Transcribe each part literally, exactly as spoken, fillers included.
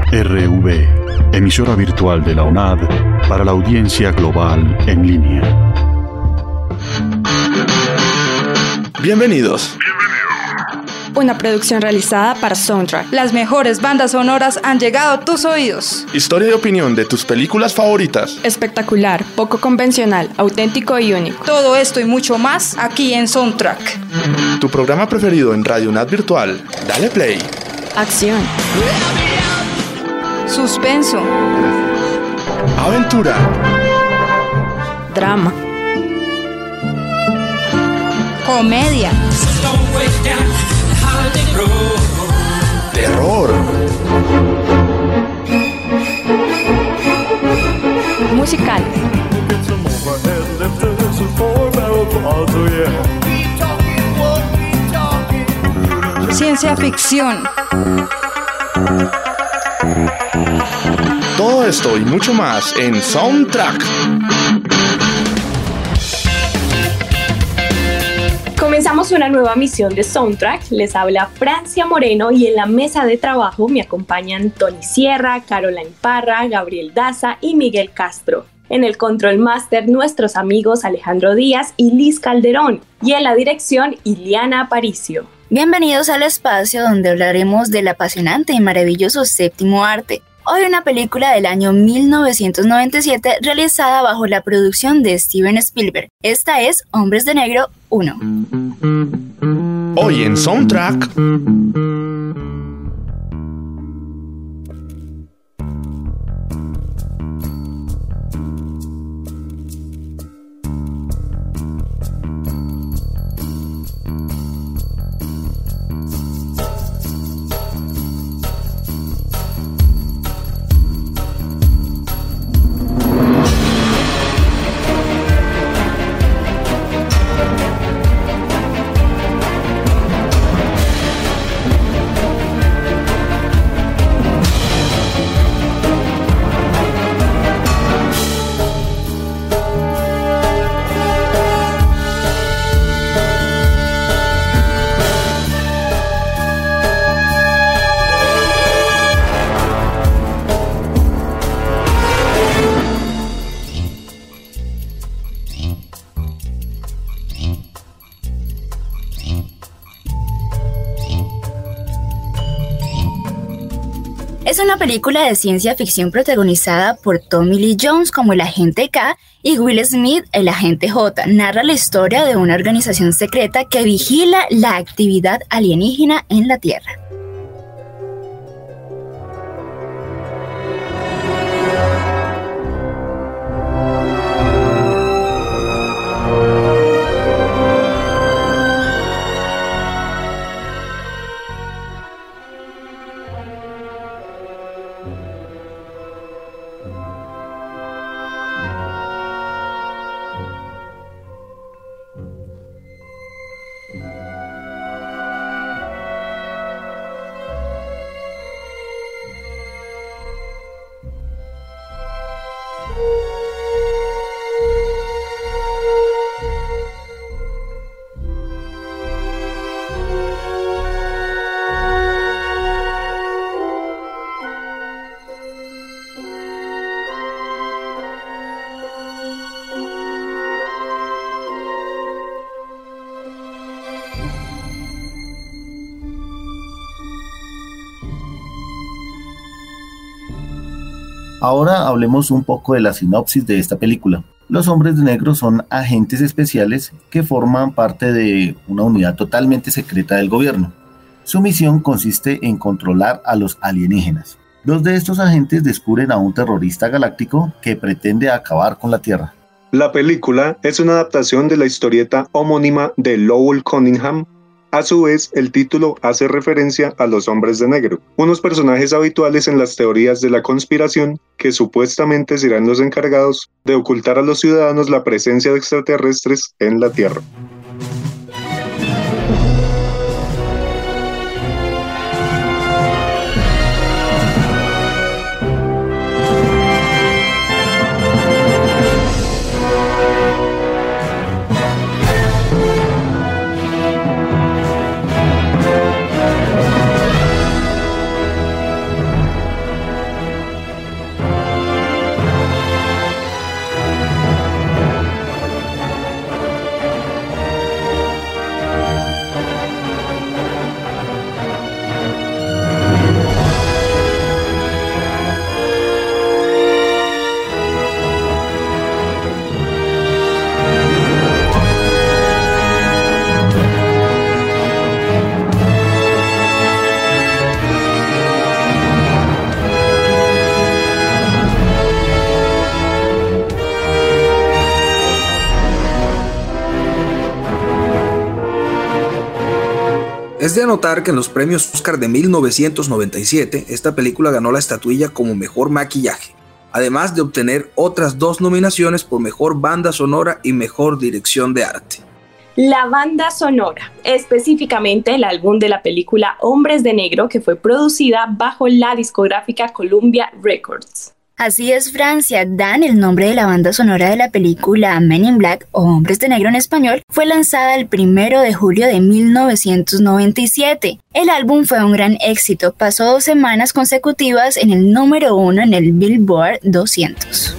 R V, emisora virtual de la UNAD para la audiencia global en línea. Bienvenidos. Una producción realizada para Soundtrack. Las mejores bandas sonoras han llegado a tus oídos. Historia y opinión de tus películas favoritas. Espectacular, poco convencional, auténtico y único. Todo esto y mucho más aquí en Soundtrack. Tu programa preferido en Radio UNAD Virtual. Dale play. Acción. Suspenso. Aventura. Drama. Comedia. Terror. Musical. Ciencia ficción. Todo esto y mucho más en Soundtrack. Comenzamos una nueva misión de Soundtrack. Les habla Francia Moreno y en la mesa de trabajo me acompañan Tony Sierra, Caroline Parra, Gabriel Daza y Miguel Castro. En el Control Master, nuestros amigos Alejandro Díaz y Liz Calderón. Y en la dirección, Iliana Aparicio. Bienvenidos al espacio donde hablaremos del apasionante y maravilloso séptimo arte. Hoy una película del año mil novecientos noventa y siete realizada bajo la producción de Steven Spielberg. Esta es Hombres de Negro uno. Hoy en Soundtrack. Es una película de ciencia ficción protagonizada por Tommy Lee Jones como el agente K y Will Smith, el agente J. Narra la historia de una organización secreta que vigila la actividad alienígena en la Tierra. Ahora hablemos un poco de la sinopsis de esta película. Los Hombres de Negro son agentes especiales que forman parte de una unidad totalmente secreta del gobierno. Su misión consiste en controlar a los alienígenas. Dos de estos agentes descubren a un terrorista galáctico que pretende acabar con la Tierra. La película es una adaptación de la historieta homónima de Lowell Cunningham. A su vez, el título hace referencia a los Hombres de Negro, unos personajes habituales en las teorías de la conspiración que supuestamente serán los encargados de ocultar a los ciudadanos la presencia de extraterrestres en la Tierra. Es de anotar que en los premios Oscar de mil novecientos noventa y siete, esta película ganó la estatuilla como mejor maquillaje, además de obtener otras dos nominaciones por mejor banda sonora y mejor dirección de arte. La banda sonora, específicamente el álbum de la película Hombres de Negro, que fue producida bajo la discográfica Columbia Records. Así es, Francia. Dan, el nombre de la banda sonora de la película Men in Black o Hombres de Negro en español, fue lanzada el primero de julio de mil novecientos noventa y siete. El álbum fue un gran éxito, pasó dos semanas consecutivas en el número uno en el Billboard doscientos.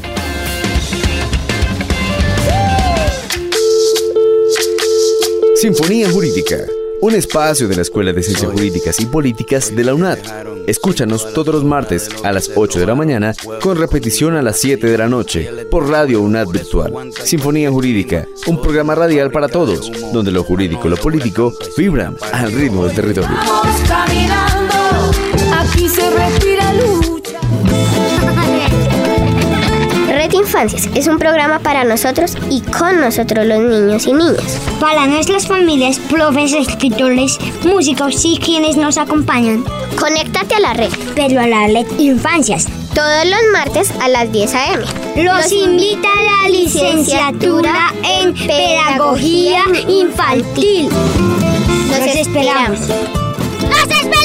Sinfonía Jurídica, un espacio de la Escuela de Ciencias Jurídicas y Políticas de la UNAD. Escúchanos todos los martes a las ocho de la mañana, con repetición a las siete de la noche, por Radio UNAD Virtual. Sinfonía Jurídica, un programa radial para todos, donde lo jurídico y lo político vibran al ritmo del territorio. Vamos caminando, aquí se respira lucha. Red Infancias es un programa para nosotros y con nosotros los niños y niñas. Para nuestras familias, profes, escritores, músicos y quienes nos acompañan. Conéctate a la red. Pero a la Red Infancias. Todos los martes a las diez a eme. Los, los invita a la licenciatura en Pedagogía Infantil. Los, los esperamos. ¡Los esperamos!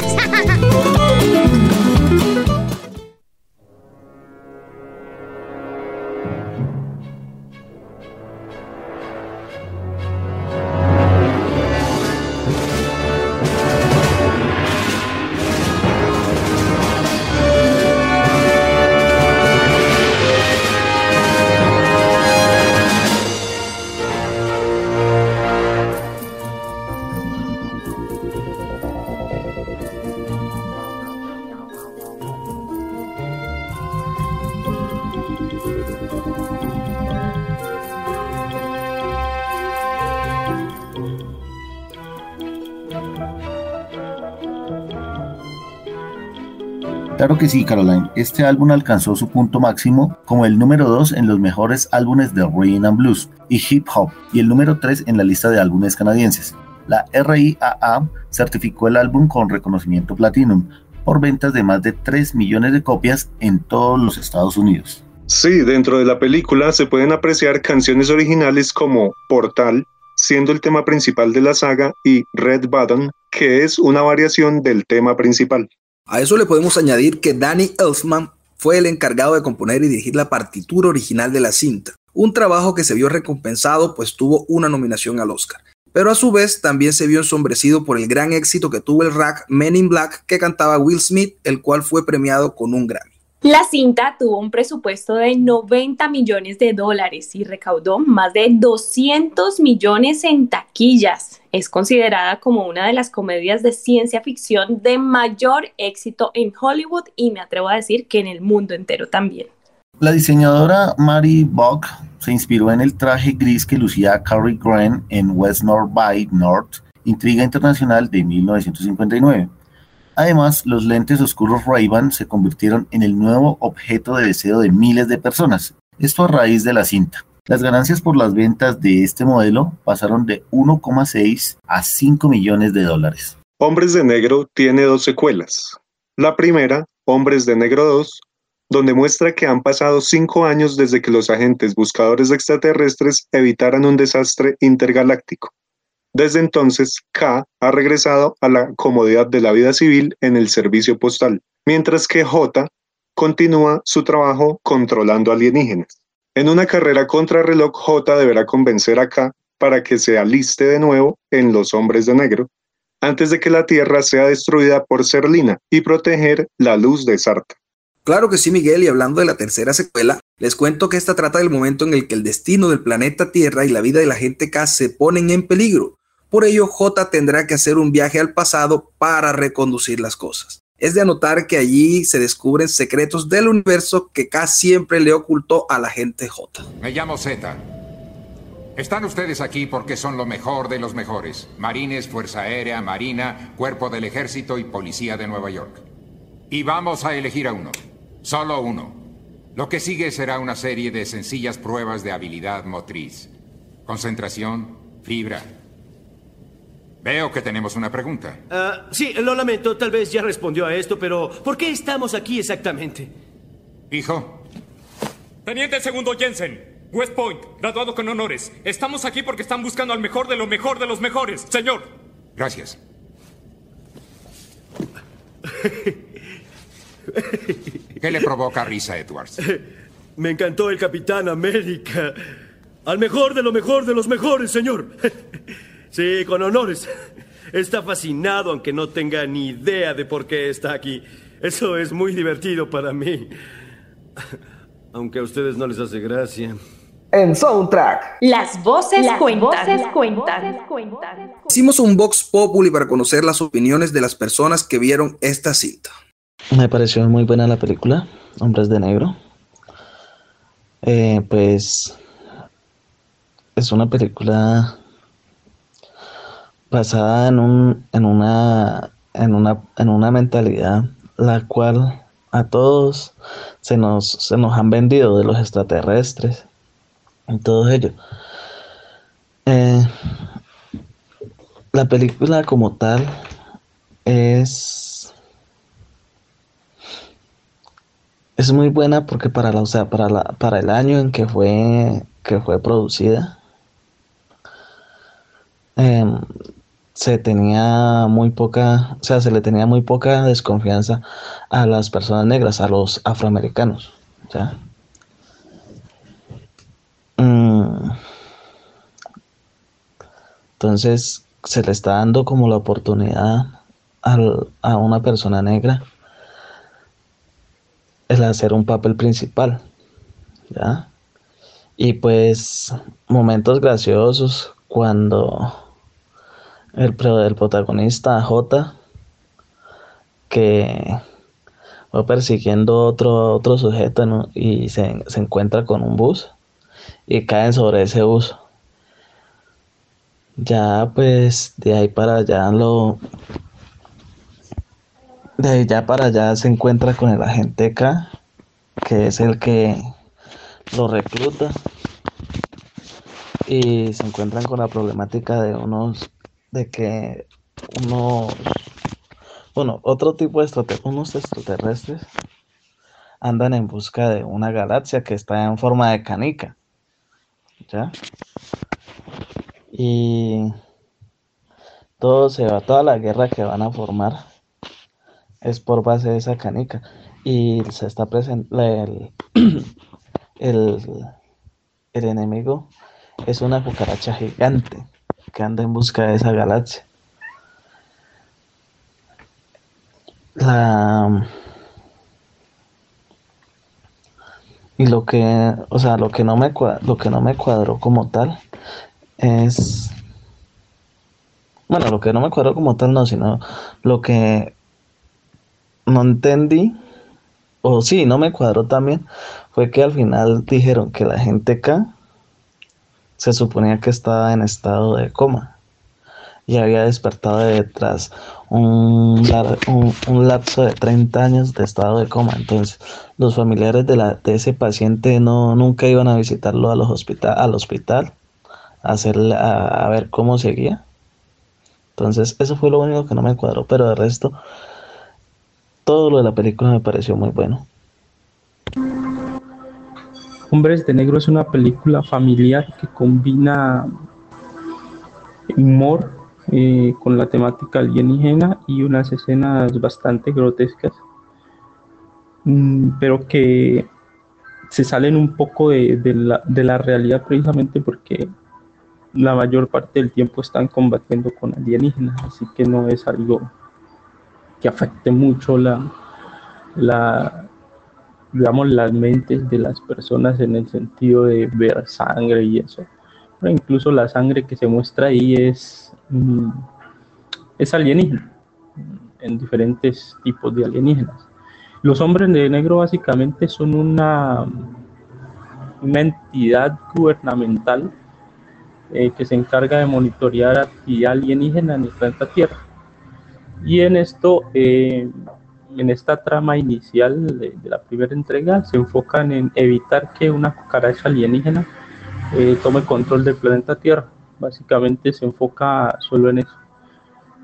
Claro que sí, Caroline. Este álbum alcanzó su punto máximo como el número dos en los mejores álbumes de Rhythm and Blues y Hip Hop y el número tres en la lista de álbumes canadienses. La R I A A certificó el álbum con reconocimiento Platinum por ventas de más de tres millones de copias en todos los Estados Unidos. Sí, dentro de la película se pueden apreciar canciones originales como Portal, siendo el tema principal de la saga, y Red Button, que es una variación del tema principal. A eso le podemos añadir que Danny Elfman fue el encargado de componer y dirigir la partitura original de la cinta, un trabajo que se vio recompensado pues tuvo una nominación al Oscar, pero a su vez también se vio ensombrecido por el gran éxito que tuvo el rap Men in Black que cantaba Will Smith, el cual fue premiado con un Grammy. La cinta tuvo un presupuesto de noventa millones de dólares y recaudó más de doscientos millones en taquillas. Es considerada como una de las comedias de ciencia ficción de mayor éxito en Hollywood y me atrevo a decir que en el mundo entero también. La diseñadora Mary Buck se inspiró en el traje gris que lucía Cary Grant en West North by North, Intriga Internacional de mil novecientos cincuenta y nueve. Además, los lentes oscuros Ray-Ban se convirtieron en el nuevo objeto de deseo de miles de personas, esto a raíz de la cinta. Las ganancias por las ventas de este modelo pasaron de uno coma seis a cinco millones de dólares. Hombres de Negro tiene dos secuelas. La primera, Hombres de Negro dos, donde muestra que han pasado cinco años desde que los agentes buscadores extraterrestres evitaran un desastre intergaláctico. Desde entonces, K ha regresado a la comodidad de la vida civil en el servicio postal, mientras que J continúa su trabajo controlando alienígenas. En una carrera contrarreloj, J deberá convencer a K para que se aliste de nuevo en los Hombres de Negro, antes de que la Tierra sea destruida por Serlina y proteger la luz de Sarta. Claro que sí, Miguel, y hablando de la tercera secuela, les cuento que esta trata del momento en el que el destino del planeta Tierra y la vida de la gente K se ponen en peligro. Por ello, J tendrá que hacer un viaje al pasado para reconducir las cosas. Es de anotar que allí se descubren secretos del universo que K siempre le ocultó a la gente J. Me llamo Z. Están ustedes aquí porque son lo mejor de los mejores. Marines, Fuerza Aérea, Marina, Cuerpo del Ejército y Policía de Nueva York. Y vamos a elegir a uno. Solo uno. Lo que sigue será una serie de sencillas pruebas de habilidad motriz. Concentración, fibra. Veo que tenemos una pregunta. Uh, sí, lo lamento, tal vez ya respondió a esto, pero ¿por qué estamos aquí exactamente? Hijo. Teniente segundo Jensen, West Point, graduado con honores. Estamos aquí porque están buscando al mejor de lo mejor de los mejores, señor. Gracias. ¿Qué le provoca risa, Edwards? Me encantó el Capitán América. Al mejor de lo mejor de los mejores, señor. Sí, con honores. Está fascinado, aunque no tenga ni idea de por qué está aquí. Eso es muy divertido para mí. Aunque a ustedes no les hace gracia. En Soundtrack, Las voces Las cuentan. voces cuentan. hicimos un Vox Populi para conocer las opiniones de las personas que vieron esta cinta. Me pareció muy buena la película, Hombres de Negro. Eh, pues es una película basada en un en una en una en una mentalidad la cual a todos se nos se nos han vendido de los extraterrestres y todo ello. Eh, la película como tal es es muy buena porque para la o sea, para la para el año en que fue que fue producida, eh, se tenía muy poca, o sea, se le tenía muy poca desconfianza a las personas negras, a los afroamericanos, ¿ya? Mm. Entonces se le está dando como la oportunidad al, a una persona negra el hacer un papel principal, ¿ya? Y pues momentos graciosos cuando el, el protagonista J, que va persiguiendo otro, otro sujeto, ¿no? Y se, se encuentra con un bus y caen sobre ese bus. Ya pues de ahí para allá lo de ahí ya para allá se encuentra con el agente K, que es el que lo recluta, y se encuentran con la problemática de unos de que unos bueno otro tipo de extraterrestres, unos extraterrestres andan en busca de una galaxia que está en forma de canica, ¿ya? Y todo se va, toda la guerra que van a formar es por base de esa canica. Y se está presente el, el, el enemigo es una cucaracha gigante que anda en busca de esa galaxia. La y lo que, o sea, lo que no me lo que no me cuadró como tal es, bueno, lo que no me cuadró como tal no, sino lo que no entendí, o sí, no me cuadró también, fue que al final dijeron que la gente K se suponía que estaba en estado de coma y había despertado detrás un, un, un lapso de treinta años de estado de coma. Entonces los familiares de, la, de ese paciente no nunca iban a visitarlo a los hospital, al hospital a, hacer, a, a ver cómo seguía. Entonces eso fue lo único que no me cuadró, pero de resto todo lo de la película me pareció muy bueno. Hombres de Negro es una película familiar que combina humor eh, con la temática alienígena y unas escenas bastante grotescas, mm, pero que se salen un poco de, de, la, de la realidad, precisamente porque la mayor parte del tiempo están combatiendo con alienígenas, así que no es algo que afecte mucho la, la, digamos, las mentes de las personas en el sentido de ver sangre y eso. Pero incluso la sangre que se muestra ahí es, mm, es alienígena, en diferentes tipos de alienígenas. Los Hombres de Negro básicamente son una, una entidad gubernamental eh, que se encarga de monitorear actividad alienígena en el planeta Tierra. Y en esto, eh, en esta trama inicial de, de la primera entrega, se enfocan en evitar que una cucaracha alienígena eh, tome control del planeta Tierra. Básicamente se enfoca solo en eso.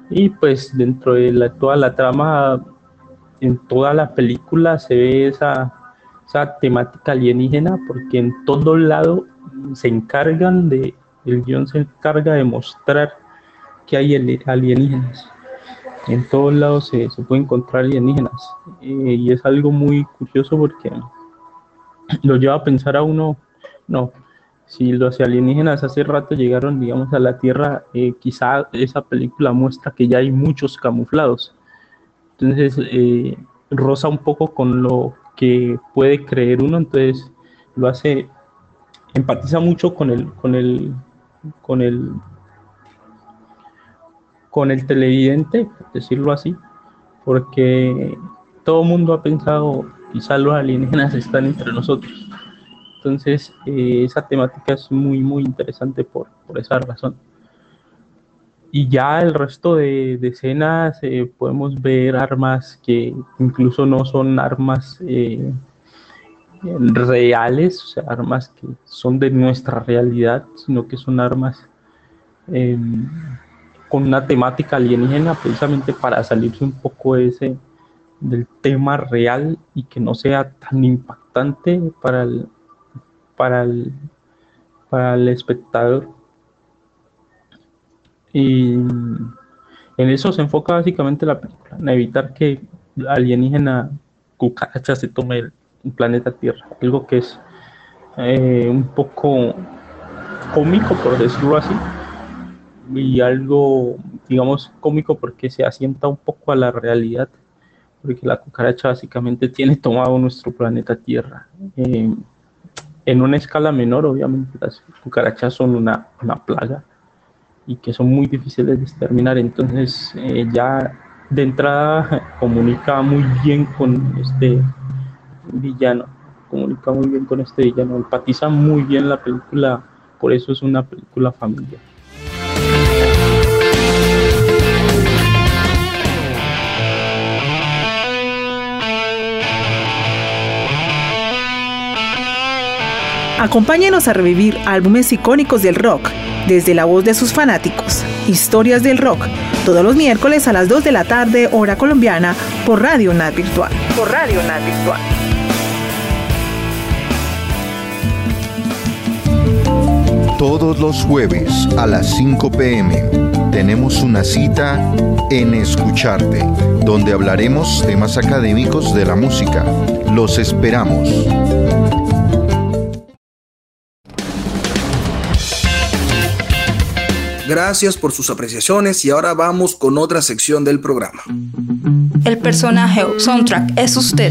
Y pues dentro de la, toda la trama, en toda la película se ve esa, esa temática alienígena, porque en todo lado se encargan de, el guión se encarga de mostrar que hay alienígenas. En todos lados se, se puede encontrar alienígenas, eh, y es algo muy curioso porque lo lleva a pensar a uno, no, si los alienígenas hace rato llegaron, digamos, a la Tierra, eh, quizá esa película muestra que ya hay muchos camuflados. Entonces eh, roza un poco con lo que puede creer uno, entonces lo hace, empatiza mucho con el, con el, con el, con el televidente, por decirlo así, porque todo el mundo ha pensado, quizá los alienígenas están entre nosotros. Entonces, eh, esa temática es muy, muy interesante por, por esa razón. Y ya el resto de, de escenas, eh, podemos ver armas que incluso no son armas eh, reales, o sea, armas que son de nuestra realidad, sino que son armas eh, con una temática alienígena, precisamente para salirse un poco de ese, del tema real y que no sea tan impactante para el para el, para el espectador. Y en eso se enfoca básicamente la película, en evitar que la alienígena cucaracha se tome el, el planeta Tierra, algo que es eh, un poco cómico, por decirlo así, y algo, digamos, cómico porque se asienta un poco a la realidad, porque la cucaracha básicamente tiene tomado nuestro planeta Tierra. Eh, En una escala menor, obviamente, las cucarachas son una, una plaga y que son muy difíciles de exterminar. Entonces, eh, ya de entrada comunica muy bien con este villano, comunica muy bien con este villano, empatiza muy bien la película, por eso es una película familiar. Acompáñenos a revivir álbumes icónicos del rock, desde la voz de sus fanáticos. Historias del rock, todos los miércoles a las dos de la tarde, hora colombiana, por Radio UNAD Virtual. Por Radio UNAD Virtual. Todos los jueves a las cinco p m tenemos una cita en Escucharte, donde hablaremos temas académicos de la música. Los esperamos. Gracias por sus apreciaciones y ahora vamos con otra sección del programa. El personaje o soundtrack es usted.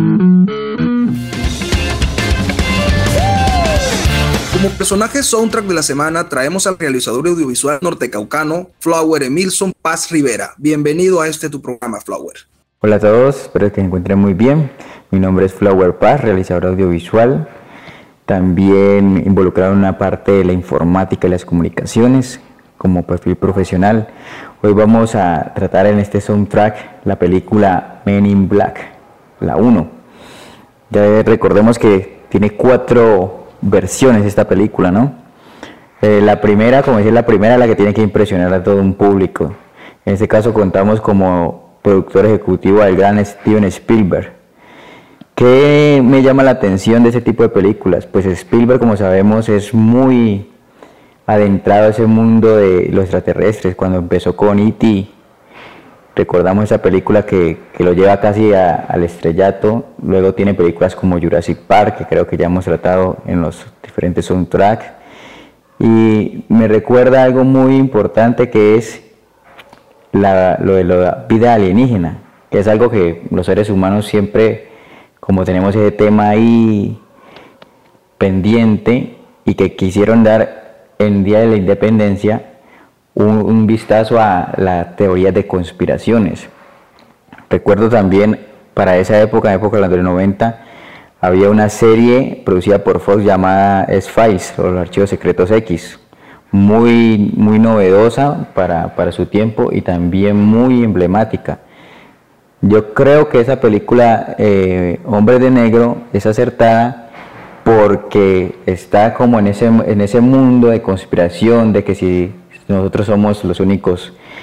Como personaje soundtrack de la semana traemos al realizador audiovisual nortecaucano Flower Emilson Paz Rivera. Bienvenido a este tu programa, Flower. Hola a todos, espero que se encuentren muy bien. Mi nombre es Flower Paz, realizador audiovisual, también involucrado en una parte de la informática y las comunicaciones como perfil profesional. Hoy vamos a tratar en este soundtrack la película Men in Black, la uno. Ya recordemos que tiene cuatro versiones esta película, ¿no? Eh, la primera, como decía, la primera la que tiene que impresionar a todo un público. En este caso contamos como productor ejecutivo al gran Steven Spielberg. ¿Qué me llama la atención de este tipo de películas? Pues Spielberg, como sabemos, es muy adentrado a ese mundo de los extraterrestres. Cuando empezó con E T, recordamos esa película que, que lo lleva casi a, al estrellato. Luego tiene películas como Jurassic Park, que creo que ya hemos tratado en los diferentes soundtracks. Y me recuerda algo muy importante, que es la, lo de la vida alienígena, que es algo que los seres humanos siempre, como tenemos ese tema ahí pendiente, y que quisieron dar en Día de la Independencia un, un vistazo a la teoría de conspiraciones. Recuerdo también, para esa época, época de los noventa, había una serie producida por Fox llamada X-Files, o los Archivos Secretos X, muy, muy novedosa para, para su tiempo y también muy emblemática. Yo creo que esa película, eh, Hombres de Negro, es acertada porque está como en ese, en ese mundo de conspiración, de que si nosotros somos los únicos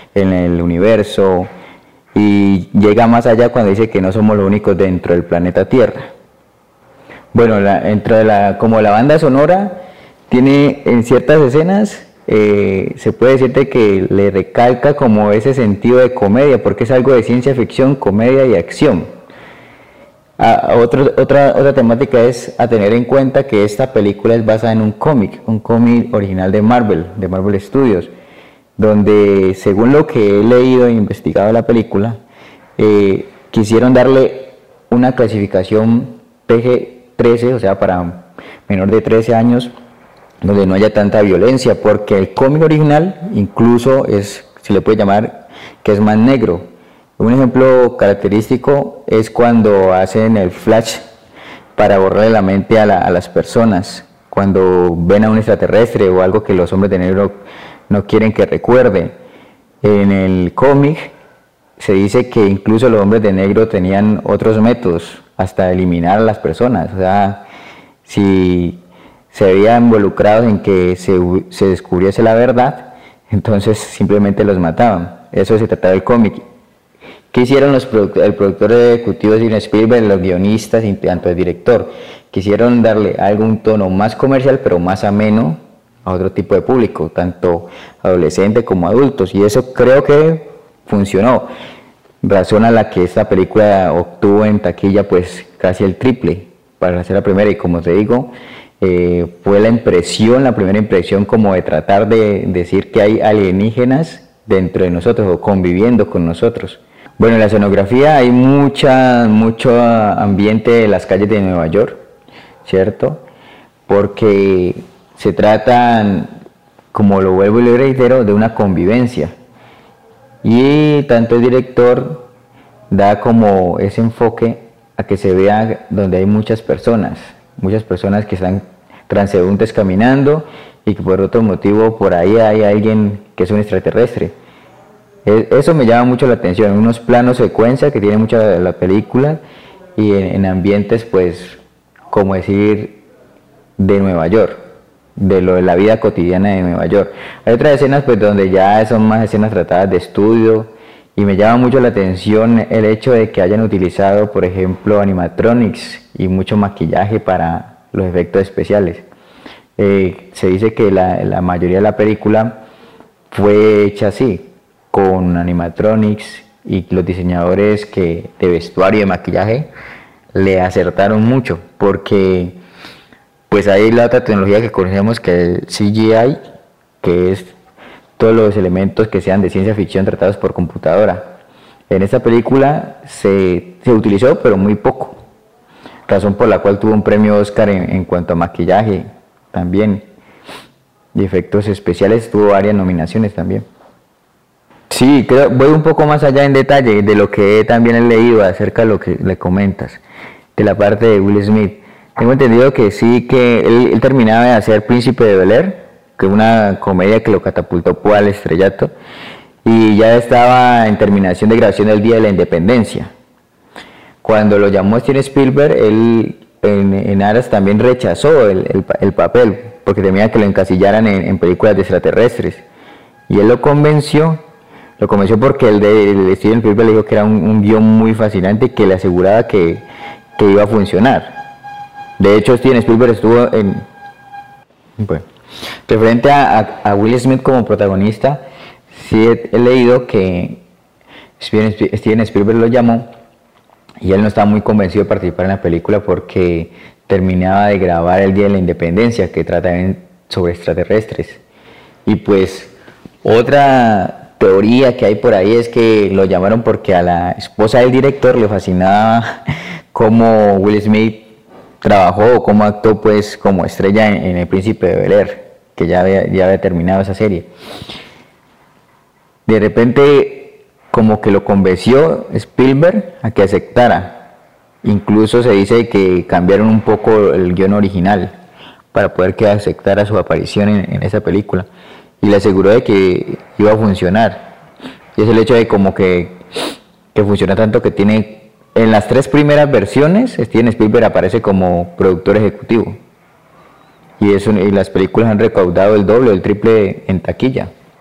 en el universo, y llega más allá cuando dice que no somos los únicos dentro del planeta Tierra. Bueno, la, dentro de la, como la banda sonora tiene en ciertas escenas, eh, se puede decirte que le recalca como ese sentido de comedia, porque es algo de ciencia ficción, comedia y acción. A, a otro, otra, otra temática es a tener en cuenta que esta película es basada en un cómic, un cómic original de Marvel, de Marvel Studios, donde según lo que he leído e investigado de la película, eh, quisieron darle una clasificación P G trece, o sea, para menor de trece años, donde no haya tanta violencia, porque el cómic original incluso es, se le puede llamar, que es más negro. Un ejemplo característico es cuando hacen el flash para borrarle la mente a, la, a las personas, cuando ven a un extraterrestre o algo que los hombres de negro no quieren que recuerde. En el cómic se dice que incluso los hombres de negro tenían otros métodos, hasta eliminar a las personas. O sea, si se veían involucrados en que se, se descubriese la verdad, entonces simplemente los mataban. Eso se trataba del cómic. ¿Qué hicieron los product el productor ejecutivo de Steven Spielberg, los guionistas y tanto el director? Quisieron darle algún tono más comercial, pero más ameno a otro tipo de público, tanto adolescentes como adultos, y eso creo que funcionó, razón a la que esta película obtuvo en taquilla pues casi el triple para hacer la primera, y como te digo, eh, fue la impresión, la primera impresión como de tratar de decir que hay alienígenas dentro de nosotros o conviviendo con nosotros. Bueno, en la escenografía hay mucha, mucho ambiente de las calles de Nueva York, ¿cierto? Porque se trata, como lo vuelvo y lo reitero, de una convivencia. Y tanto el director da como ese enfoque a que se vea donde hay muchas personas, muchas personas que están transeúntes caminando y que por otro motivo por ahí hay alguien que es un extraterrestre. Eso me llama mucho la atención, unos planos secuencia que tiene mucha de la película y en, en ambientes pues, como decir, de Nueva York, de lo de la vida cotidiana de Nueva York. Hay otras escenas pues donde ya son más escenas tratadas de estudio y me llama mucho la atención el hecho de que hayan utilizado, por ejemplo, animatronics y mucho maquillaje para los efectos especiales. Eh, se dice que la, la mayoría de la película fue hecha así, con animatronics, y los diseñadores que de vestuario y de maquillaje le acertaron mucho, porque pues hay la otra tecnología que conocemos, que es el C G I, que es todos los elementos que sean de ciencia ficción tratados por computadora. En esta película se, se utilizó, pero muy poco, razón por la cual tuvo un premio Oscar en, en cuanto a maquillaje también, y efectos especiales, tuvo varias nominaciones también. Sí, creo, voy un poco más allá en detalle de lo que también he leído acerca de lo que le comentas, de la parte de Will Smith. Tengo entendido que sí, que él, él terminaba de hacer Príncipe de Bel-Air, que es una comedia que lo catapultó al estrellato, y ya estaba en terminación de grabación del Día de la Independencia. Cuando lo llamó Steven Spielberg, él en, en aras también rechazó el, el, el papel, porque temía que lo encasillaran en, en películas de extraterrestres, y él lo convenció. Lo convenció porque el de el Steven Spielberg le dijo que era un, un guión muy fascinante y que le aseguraba que, que iba a funcionar. De hecho, Steven Spielberg estuvo en... Bueno, referente a, a, a Will Smith como protagonista, sí he, he leído que Steven, Steven Spielberg lo llamó y él no estaba muy convencido de participar en la película porque terminaba de grabar el Día de la Independencia, que trata sobre extraterrestres. Y pues, otra teoría que hay por ahí es que lo llamaron porque a la esposa del director le fascinaba cómo Will Smith trabajó o cómo actuó pues como estrella en, en El Príncipe de Bel-Air, que ya había, ya había terminado esa serie. De repente como que lo convenció Spielberg a que aceptara. Incluso se dice que cambiaron un poco el guión original para poder que aceptara su aparición en, en esa película. Y le aseguró de que iba a funcionar. Y es el hecho de como que, que funciona tanto que tiene, en las tres primeras versiones, Steven Spielberg aparece como productor ejecutivo. Y, eso, y las películas han recaudado el doble o el triple en taquilla.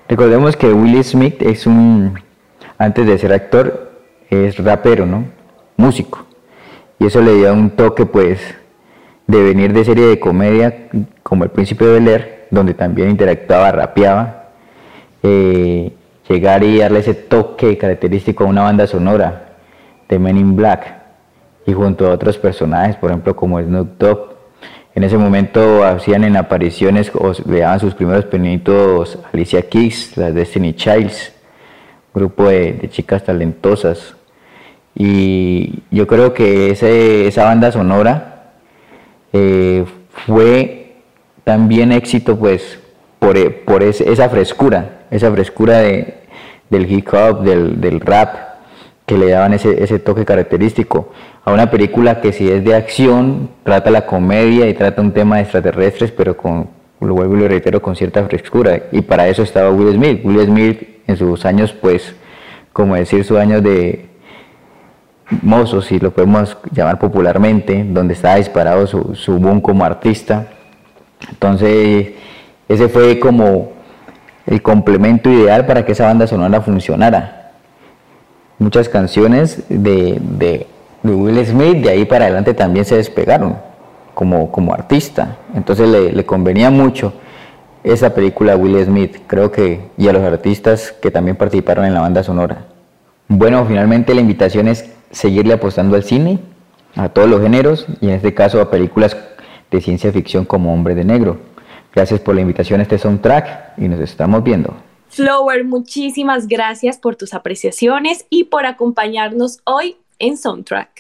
Recordemos que Will Smith es un, antes de ser actor, es rapero, ¿no? Músico. Y eso le dio un toque, pues, de venir de serie de comedia, como El Príncipe de Bel-Air, donde también interactuaba, rapeaba, eh, llegar y darle ese toque característico a una banda sonora de Men in Black, y junto a otros personajes, por ejemplo, como Snoop Dogg. En ese momento hacían en apariciones o le daban sus primeros pinitos Alicia Keys, las Destiny Childs, grupo de, de chicas talentosas. Y yo creo que ese, esa banda sonora eh, fue también éxito, pues, por, por ese, esa frescura, esa frescura de, del hip hop, del, del rap, que le daban ese, ese toque característico a una película que si es de acción, trata la comedia y trata un tema de extraterrestres, pero con, lo vuelvo y lo reitero, con cierta frescura. Y para eso estaba Will Smith. Will Smith en sus años, pues, como decir, sus años de mozo, si lo podemos llamar popularmente, donde estaba disparado su, su boom como artista. Entonces, ese fue como el complemento ideal para que esa banda sonora funcionara. Muchas canciones de, de, de Will Smith de ahí para adelante también se despegaron como, como artista. Entonces le, le convenía mucho esa película a Will Smith, creo que, y a los artistas que también participaron en la banda sonora. Bueno, finalmente la invitación es seguirle apostando al cine, a todos los géneros, y en este caso a películas de ciencia ficción como Hombre de Negro. Gracias por la invitación a este soundtrack y nos estamos viendo. Flower, muchísimas gracias por tus apreciaciones y por acompañarnos hoy en Soundtrack.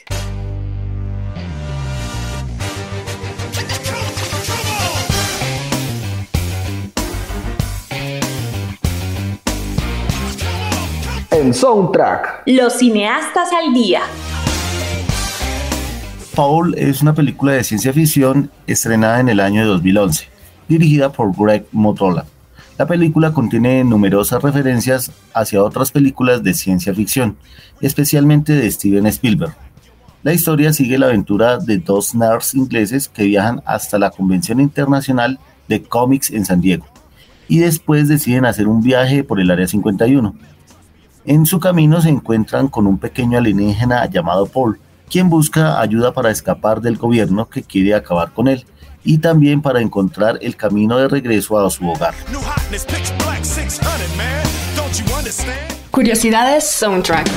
En Soundtrack, los cineastas al día. Paul es una película de ciencia ficción estrenada en el año de dos mil once, dirigida por Greg Mottola. La película contiene numerosas referencias hacia otras películas de ciencia ficción, especialmente de Steven Spielberg. La historia sigue la aventura de dos nerds ingleses que viajan hasta la Convención Internacional de Cómics en San Diego, y después deciden hacer un viaje por el Área cincuenta y uno. En su camino se encuentran con un pequeño alienígena llamado Paul, quien busca ayuda para escapar del gobierno que quiere acabar con él, y también para encontrar el camino de regreso a su hogar. Curiosidades Soundtrack.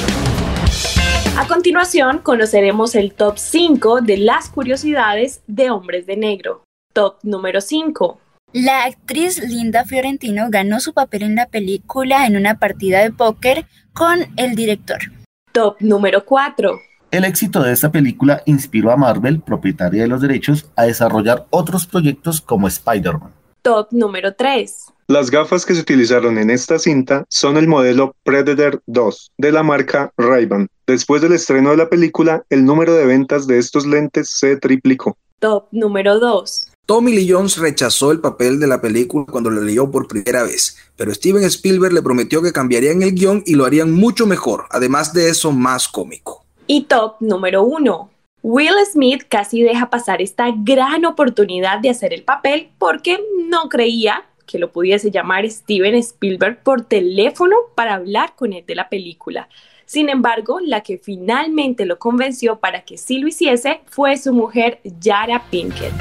A continuación conoceremos el top cinco de las curiosidades de Hombres de Negro. Top número cinco. La actriz Linda Fiorentino ganó su papel en la película en una partida de póker con el director. Top número cuatro. El éxito de esta película inspiró a Marvel, propietaria de los derechos, a desarrollar otros proyectos como Spider-Man. Top número tres. Las gafas que se utilizaron en esta cinta son el modelo Predator dos de la marca Ray-Ban. Después del estreno de la película, el número de ventas de estos lentes se triplicó. Top número dos. Tommy Lee Jones rechazó el papel de la película cuando lo leyó por primera vez, pero Steven Spielberg le prometió que cambiarían el guión y lo harían mucho mejor, además de eso más cómico. Y top número uno. Will Smith casi deja pasar esta gran oportunidad de hacer el papel porque no creía que lo pudiese llamar Steven Spielberg por teléfono para hablar con él de la película. Sin embargo, la que finalmente lo convenció para que sí lo hiciese fue su mujer Jada Pinkett.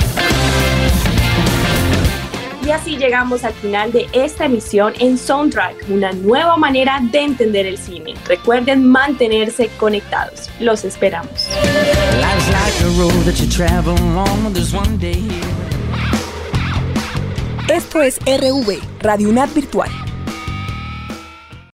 Y así llegamos al final de esta emisión en Soundtrack, una nueva manera de entender el cine. Recuerden mantenerse conectados. Los esperamos. Esto es R V, Radio UNAD Virtual.